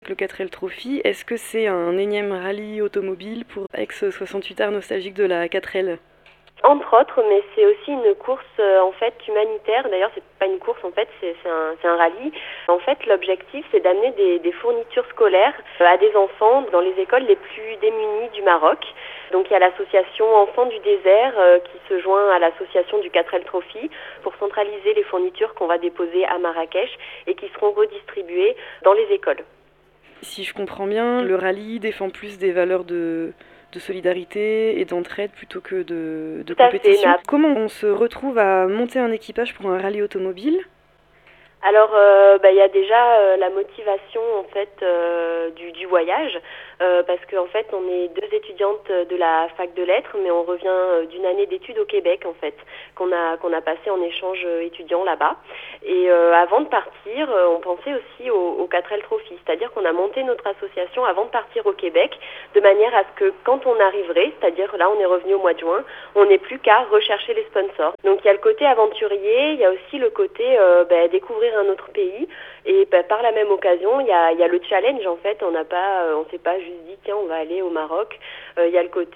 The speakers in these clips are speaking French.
Le 4L Trophy, est-ce que c'est un énième rallye automobile pour ex-68ers nostalgique de la 4L? Entre autres, mais c'est aussi une course en fait humanitaire. D'ailleurs, c'est pas une course en fait, c'est un rallye. En fait, l'objectif c'est d'amener des fournitures scolaires à des enfants dans les écoles les plus démunies du Maroc. Donc il y a l'association Enfants du désert qui se joint à l'association du 4L Trophy pour centraliser les fournitures qu'on va déposer à Marrakech et qui seront redistribuées dans les écoles. Si je comprends bien, le rallye défend plus des valeurs de solidarité et d'entraide plutôt que de Tout à fait. compétition. Comment on se retrouve à monter un équipage pour un rallye automobile? Alors, il y a déjà la motivation en fait du voyage, parce qu'en fait, on est deux étudiantes de la fac de lettres, mais on revient d'une année d'études au Québec en fait, qu'on a passé en échange étudiant là-bas. Et avant de partir, on pensait aussi au 4L Trophy, c'est-à-dire qu'on a monté notre association avant de partir au Québec, de manière à ce que quand on arriverait, c'est-à-dire là, on est revenu au mois de juin, on n'ait plus qu'à rechercher les sponsors. Donc il y a le côté aventurier, il y a aussi le côté découvrir un autre pays et par la même occasion il y a le challenge en fait. On s'est pas juste dit tiens on va aller au Maroc. Il y a le côté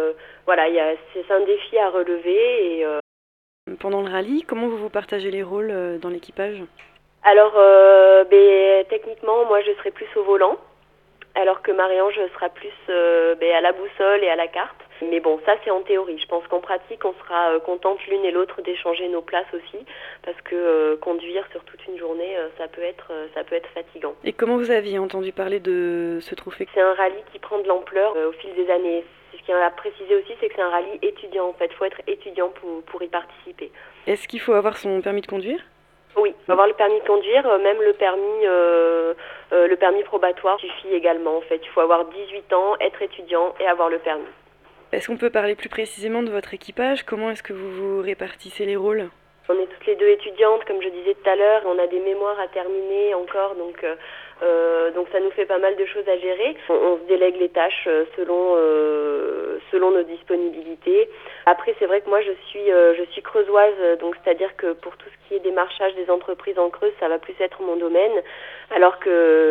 c'est un défi à relever et Pendant le rallye, comment vous partagez les rôles dans l'équipage? alors techniquement moi je serai plus au volant alors que Marie-Ange sera plus à la boussole et à la carte. Mais bon, ça c'est en théorie. Je pense qu'en pratique, on sera contentes l'une et l'autre d'échanger nos places aussi, parce que conduire sur toute une journée, ça peut être fatigant. Et comment vous aviez entendu parler de ce trophée? C'est un rallye qui prend de l'ampleur au fil des années. Ce qu'il y a à préciser aussi, c'est que c'est un rallye étudiant. En fait, il faut être étudiant pour y participer. Est-ce qu'il faut avoir son permis de conduire? Oui, il faut avoir le permis de conduire, même le permis probatoire suffit également. En fait, il faut avoir 18 ans, être étudiant et avoir le permis. Est-ce qu'on peut parler plus précisément de votre équipage? Comment est-ce que vous vous répartissez les rôles? On est toutes les deux étudiantes, comme je disais tout à l'heure, on a des mémoires à terminer encore, donc ça nous fait pas mal de choses à gérer. On se délègue les tâches selon nos disponibilités. Après, c'est vrai que moi, je suis creusoise, donc c'est-à-dire que pour tout ce qui est démarchage des entreprises en Creuse, ça va plus être mon domaine, alors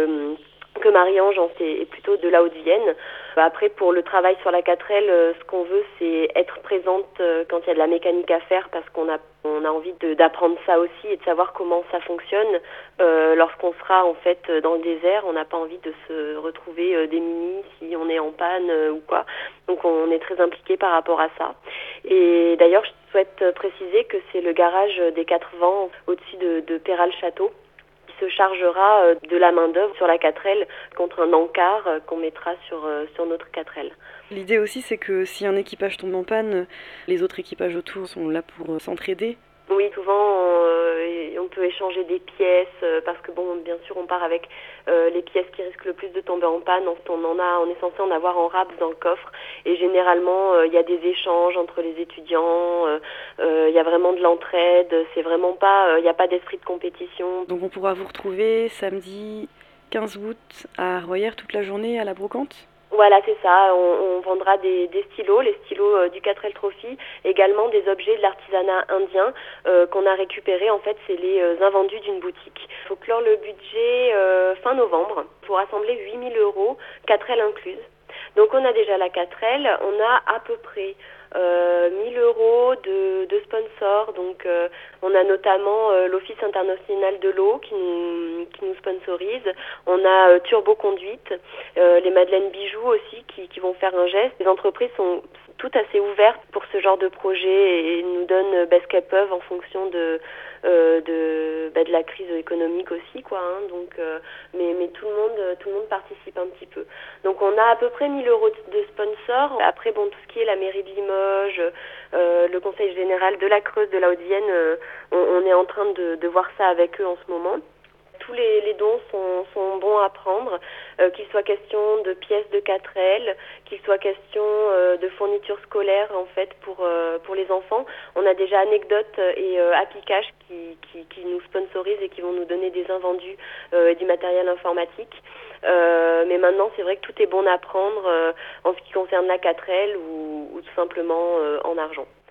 que Marie-Ange est plutôt de la Haute-Vienne. Après, pour le travail sur la 4L, ce qu'on veut, c'est être présente quand il y a de la mécanique à faire, parce on a envie d'apprendre ça aussi et de savoir comment ça fonctionne. Lorsqu'on sera en fait dans le désert, on n'a pas envie de se retrouver démunis si on est en panne ou quoi. Donc on est très impliqué par rapport à ça. Et d'ailleurs, je souhaite préciser que c'est le garage des Quatre Vents au-dessus de Péral-Château se chargera de la main-d'œuvre sur la 4L contre un encart qu'on mettra sur notre 4L. L'idée aussi, c'est que si un équipage tombe en panne, les autres équipages autour sont là pour s'entraider. Oui, souvent on peut échanger des pièces parce que bon, bien sûr, on part avec les pièces qui risquent le plus de tomber en panne. On est censé en avoir en rab dans le coffre et généralement il y a des échanges entre les étudiants. Il y a vraiment de l'entraide. C'est vraiment pas, il n'y a pas d'esprit de compétition. Donc on pourra vous retrouver samedi 15 août à Royer toute la journée à la brocante? Voilà, c'est ça. On vendra des stylos, les stylos du 4L Trophy, également des objets de l'artisanat indien qu'on a récupérés. En fait, c'est les invendus d'une boutique. Il faut clore le budget fin novembre pour rassembler 8 000 €, 4L incluses. Donc on a déjà la 4L, on a à peu près 1 000 € de sponsors. Donc on a notamment l'Office international de l'eau qui nous sponsorise. On a Turbo Conduite, les Madeleines Bijoux aussi qui vont faire un geste. Les entreprises sont toutes assez ouvertes pour ce genre de projet et nous donnent ce qu'elles peuvent en fonction de la crise économique aussi quoi. Donc mais tout le monde participe un petit peu. Donc on a à peu près 1 000 € de sponsors. Après bon, tout ce qui est la mairie de Limoges, le conseil général de la Creuse, de la Haute-Vienne, on est en train de voir ça avec eux en ce moment. Tous les dons sont bons à prendre, qu'il soit question de pièces de 4L, qu'il soit question de fournitures scolaires en fait pour les enfants. On a déjà Anecdote et Happy Cash qui nous sponsorisent et qui vont nous donner des invendus et du matériel informatique. Mais maintenant, c'est vrai que tout est bon à prendre en ce qui concerne la 4L ou tout simplement en argent.